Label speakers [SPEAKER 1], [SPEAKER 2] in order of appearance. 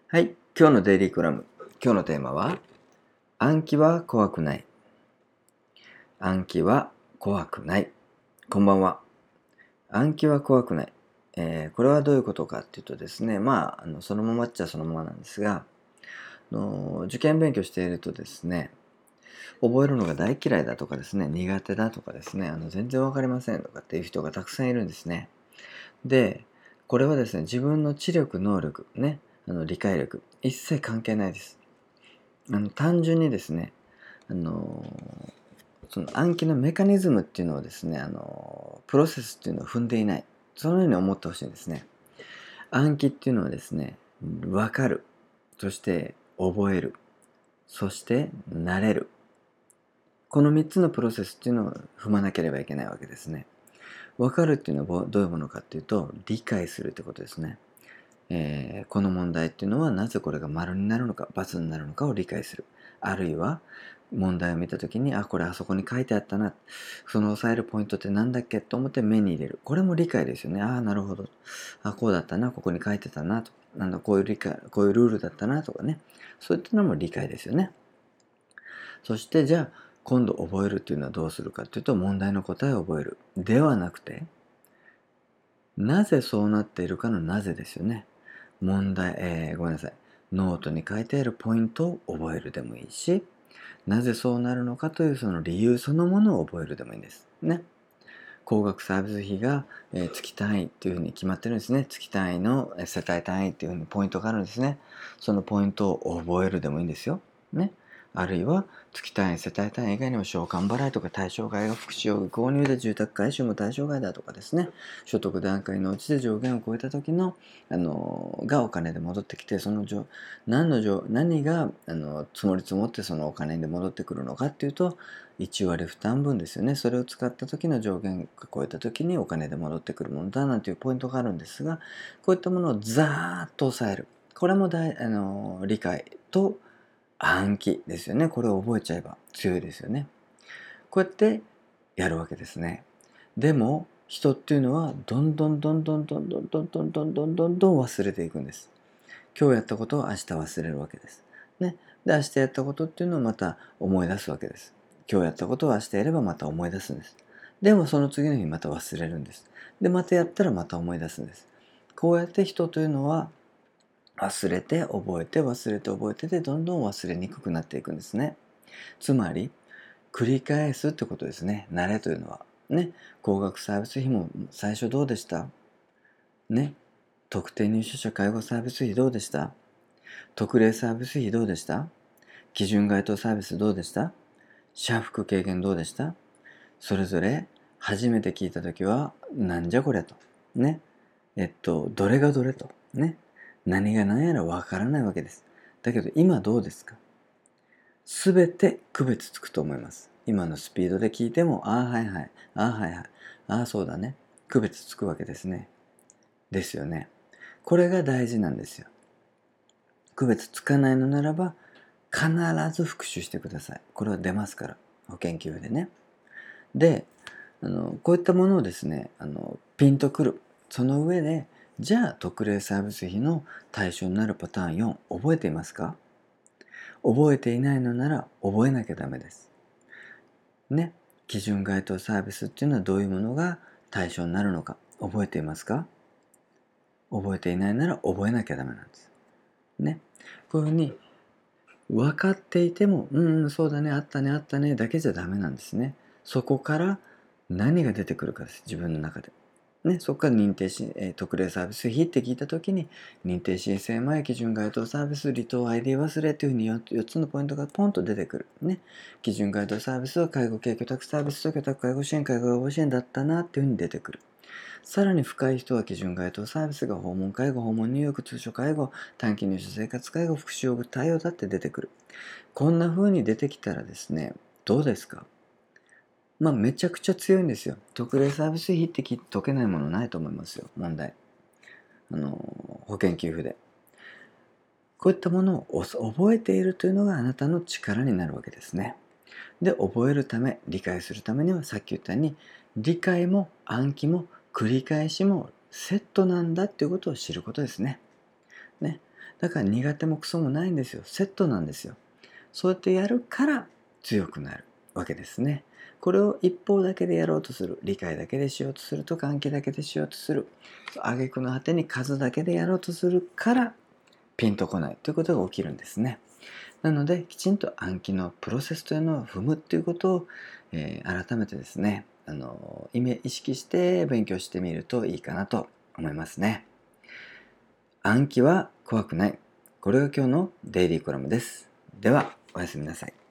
[SPEAKER 1] はい、今日のデイリーコラム。今日のテーマは、暗記は怖くない。暗記は怖くない。こんばんは。暗記は怖くない。これはどういうことかっていうとですね、そのままっちゃそのままなんですが、受験勉強しているとですね、覚えるのが大嫌いだとかですね、苦手だとかですね、全然わかりませんとかっていう人がたくさんいるんですね。で、これはですね、自分の知力、能力、ね、理解力、一切関係ないです。単純にですね、あのその暗記のメカニズムっていうのをですね、プロセスっていうのを踏んでいない。そのように思ってほしいんですね。暗記っていうのはですね、分かる。そして覚える。そして慣れる。この3つのプロセスっていうのを踏まなければいけないわけですね。分かるっていうのはどういうものかっていうと、理解するってことですね。この問題っていうのはなぜこれが丸になるのか×になるのかを理解する。あるいは問題を見た時にこれあそこに書いてあったな、その押さえるポイントって何だっけと思って目に入れる。これも理解ですよね。なるほど、こうだったな、ここに書いてたなと、こういう理解、こういうルールだったなとかね、そういったのも理解ですよね。そしてじゃあ今度覚えるっていうのはどうするかっていうと、問題の答えを覚えるではなくて、なぜそうなっているかのなぜですよね。ごめんなさい。ノートに書いてあるポイントを覚えるでもいいし、なぜそうなるのかというその理由そのものを覚えるでもいいんです。ね。高額サービス費が、月単位っていうふうに決まってるんですね。月単位の世帯単位っていうふうにポイントがあるんですね。そのポイントを覚えるでもいいんですよ。ね。あるいは月単位、世帯単位以外にも償還払いとか対象外が福祉用具購入で住宅回収も対象外だとかですね。所得段階のうちで上限を超えた時の、がお金で戻ってきて、何が積もり積もってそのお金で戻ってくるのかっていうと、1割負担分ですよね。それを使った時の上限が超えた時にお金で戻ってくるものだなんていうポイントがあるんですが、こういったものをザーッと抑える。これも理解と暗記ですよね。これを覚えちゃえば強いですよね。こうやってやるわけですね。でも人っていうのはどんどんどんどんどんどんどんどんどんどんどんどん忘れていくんです。今日やったことを明日忘れるわけです。ね。で、明日やったことっていうのをまた思い出すわけです。今日やったことを明日やればまた思い出すんです。でもその次の日また忘れるんです。で、またやったらまた思い出すんです。こうやって人というのは忘れて覚えて忘れて覚えてでどんどん忘れにくくなっていくんですね。つまり繰り返すってことですね。慣れというのは。ね。高額サービス費も最初どうでしたね。特定入所者介護サービス費どうでした特例サービス費どうでした基準該当サービスどうでした社服軽減どうでしたそれぞれ初めて聞いたときは、なんじゃこりゃと。ね。どれがどれと。ね。何が何やらわからないわけです。だけど今どうですか？すべて区別つくと思います。今のスピードで聞いても、はいはい。はいはい。そうだね。区別つくわけですね。ですよね。これが大事なんですよ。区別つかないのならば、必ず復習してください。これは出ますから。保険給でね。で、こういったものをですね、ピンとくる。その上で、じゃあ特例サービス費の対象になるパターン4、覚えていますか？覚えていないのなら覚えなきゃダメです。ね。基準該当サービスっていうのはどういうものが対象になるのか覚えていますか？覚えていないなら覚えなきゃダメなんです。ね。こういうふうに分かっていても、そうだね、あったね、あったね、だけじゃダメなんですね。そこから何が出てくるかです、自分の中で。ね、そこから特例サービス費って聞いたときに、認定申請前、基準該当サービス、離島 ID 忘れというふうに4つのポイントがポンと出てくる。ね。基準該当サービスは介護系居宅サービスと居宅介護支援、介護予防支援だったなっていうふうに出てくる。さらに深い人は基準該当サービスが訪問介護、訪問入浴、通所介護、短期入所生活介護、福祉用具対応だって出てくる。こんな風に出てきたらですね、どうですか？めちゃくちゃ強いんですよ。特例サービス費って解けないものないと思いますよ、問題。保険給付で。こういったものを覚えているというのがあなたの力になるわけですね。で、覚えるため、理解するためにはさっき言ったように、理解も暗記も繰り返しもセットなんだっていうことを知ることですね。ね。 だから苦手もクソもないんですよ。セットなんですよ。そうやってやるから強くなるわけですね。これを一方だけでやろうとする、理解だけでしようとするとか、暗記だけでしようとする、挙句の果てに数だけでやろうとするからピンとこないということが起きるんですね。なのできちんと暗記のプロセスというのを踏むということを、改めてですね、意識して勉強してみるといいかなと思いますね。暗記は怖くない。これが今日のデイリーコラムです。ではおやすみなさい。